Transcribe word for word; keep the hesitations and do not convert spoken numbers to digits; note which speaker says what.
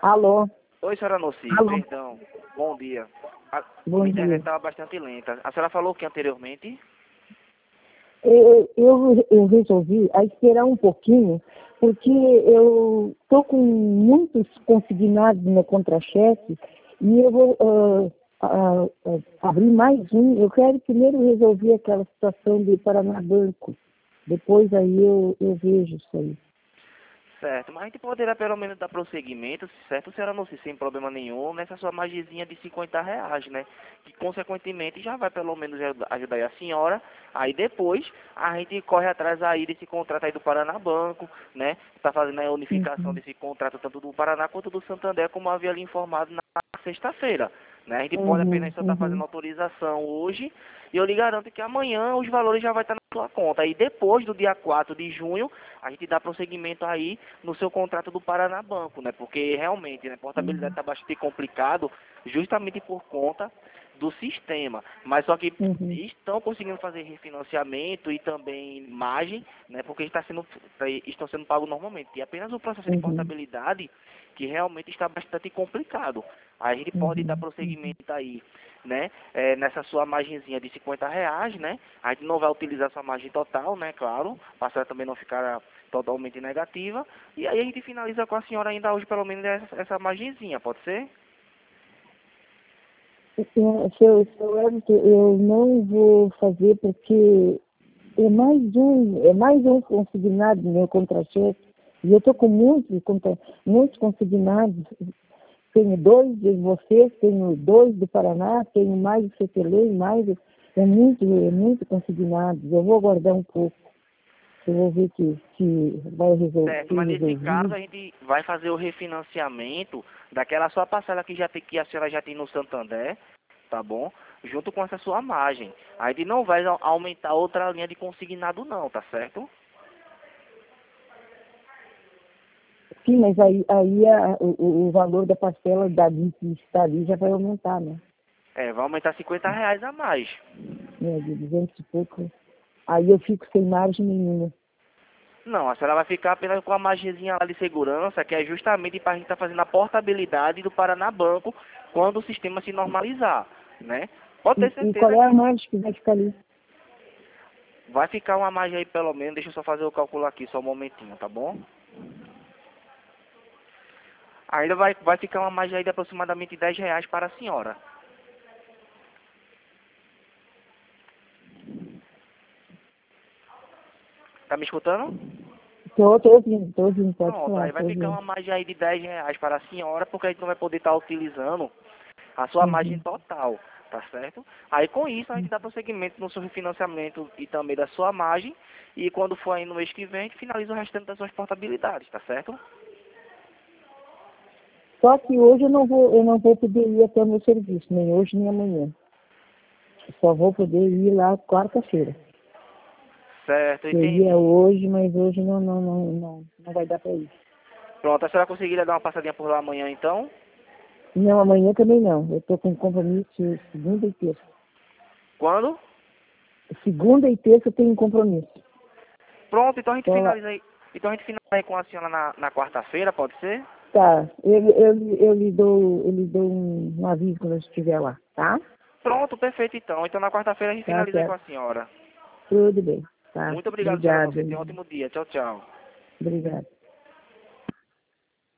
Speaker 1: Alô?
Speaker 2: Oi, senhora Noci,
Speaker 1: Alô?
Speaker 2: perdão. Bom dia. A
Speaker 1: Bom
Speaker 2: minha internet
Speaker 1: dia.
Speaker 2: estava bastante lenta. A senhora falou o que anteriormente?
Speaker 1: Eu, eu, eu resolvi a esperar um pouquinho, porque eu estou com muitos consignados no contra-cheque e eu vou ah, ah, ah, abrir mais um. Eu quero primeiro resolver aquela situação do Paraná Banco. Depois aí eu, eu vejo isso aí.
Speaker 2: Certo, mas a gente poderá pelo menos dar prosseguimento, certo, senhora Noci, sem problema nenhum, nessa sua magizinha de cinquenta reais, né? Que consequentemente já vai pelo menos ajudar ajudar aí a senhora. Aí depois a gente corre atrás aí desse contrato aí do Paraná Banco, né? Tá fazendo a unificação
Speaker 1: Uhum.
Speaker 2: desse contrato tanto do Paraná quanto do Santander, como havia lhe informado na sexta-feira, né? A gente pode
Speaker 1: Uhum,
Speaker 2: apenas só estar fazendo
Speaker 1: uhum,
Speaker 2: autorização hoje e eu lhe garanto que amanhã os valores já vai estar na sua conta. Aí depois do dia quatro de junho, a gente dá prosseguimento aí no seu contrato do Paraná Banco, né? Porque realmente, né, portabilidade
Speaker 1: uhum,
Speaker 2: está bastante complicado justamente por conta do sistema. Mas só que
Speaker 1: uhum,
Speaker 2: estão conseguindo fazer refinanciamento e também margem, né? Porque está sendo, estão sendo pagos normalmente. E apenas o processo de
Speaker 1: uhum,
Speaker 2: portabilidade que realmente está bastante complicado. Aí a gente pode dar
Speaker 1: uhum, uhum,
Speaker 2: prosseguimento aí, né? É, nessa sua margenzinha de cinquenta reais, né? A gente não vai utilizar sua margem total, né? Claro, para a também não ficar totalmente negativa. E aí a gente finaliza com a senhora ainda hoje, pelo menos, essa, essa margenzinha, pode ser?
Speaker 1: Então, seu, seu Everton, eu não vou fazer porque é mais um, é mais um consignado no meu contra-cheque. E eu estou com muitos, contra, muitos consignados. Tenho dois de vocês, tenho dois do Paraná, tenho mais do C T L, mais. É muito, é muito consignado. Eu vou aguardar um pouco. Eu vou ver que, que vai resolver,
Speaker 2: Certo,
Speaker 1: ser
Speaker 2: mas nesse caso
Speaker 1: resolvido.
Speaker 2: a gente vai fazer o refinanciamento daquela sua parcela que, já tem, que a senhora já tem no Santander, tá bom? Junto com essa sua margem. A gente não vai au- aumentar outra linha de consignado não, tá certo?
Speaker 1: Sim, mas aí, aí a, o, o valor da parcela dali que está ali já vai aumentar, né?
Speaker 2: É, vai aumentar cinquenta reais a mais.
Speaker 1: Né, de duzentos e pouco. Aí eu fico sem margem nenhuma.
Speaker 2: Não, a senhora vai ficar apenas com a margenzinha lá de segurança, que é justamente para a gente estar fazendo a portabilidade do Paraná Banco quando o sistema se normalizar, né? Pode ter
Speaker 1: E, e qual
Speaker 2: certeza
Speaker 1: é a
Speaker 2: que
Speaker 1: margem que vai ficar ali?
Speaker 2: vai ficar uma margem aí pelo menos, deixa eu só fazer o cálculo aqui, só um momentinho, tá bom? Ainda vai, vai ficar uma margem aí de aproximadamente dez reais para a senhora. Tá me escutando?
Speaker 1: Estou ouvindo, estou ouvindo, pode
Speaker 2: Pronto,
Speaker 1: falar,
Speaker 2: aí vai
Speaker 1: estou
Speaker 2: ficar
Speaker 1: ouvindo.
Speaker 2: uma margem aí de dez reais para a senhora, porque a gente não vai poder estar utilizando a sua margem
Speaker 1: Uhum.
Speaker 2: total, tá certo? Aí com isso a gente dá prosseguimento no seu refinanciamento e também da sua margem, e quando for aí no mês que vem, a gente finaliza o restante das suas portabilidades, tá certo?
Speaker 1: Só que hoje eu não vou, eu não vou poder ir até o meu serviço, nem hoje nem amanhã. Eu só vou poder ir lá quarta-feira.
Speaker 2: Certo,
Speaker 1: Seria
Speaker 2: entendi.
Speaker 1: hoje, mas hoje não, não, não, não, não vai dar para ir.
Speaker 2: Pronto, a senhora conseguiria dar uma passadinha por lá amanhã então?
Speaker 1: Não, amanhã também não. Eu estou com compromisso segunda e terça.
Speaker 2: Quando?
Speaker 1: Segunda e terça eu tenho um compromisso.
Speaker 2: Pronto, então a gente
Speaker 1: Então,
Speaker 2: finaliza aí. Então a gente finaliza aí com a senhora na, na quarta-feira, pode ser?
Speaker 1: tá, eu, eu, eu lhe dou, eu lhe dou um, um aviso quando eu estiver lá, tá?
Speaker 2: Pronto, perfeito então. Então na quarta-feira a gente
Speaker 1: Tá
Speaker 2: finaliza aí com
Speaker 1: certo.
Speaker 2: a senhora.
Speaker 1: Tudo bem. Tá.
Speaker 2: Muito obrigado, senhora
Speaker 1: Obrigada.
Speaker 2: Noci. Tenha um ótimo dia. Tchau, tchau.
Speaker 1: Obrigada.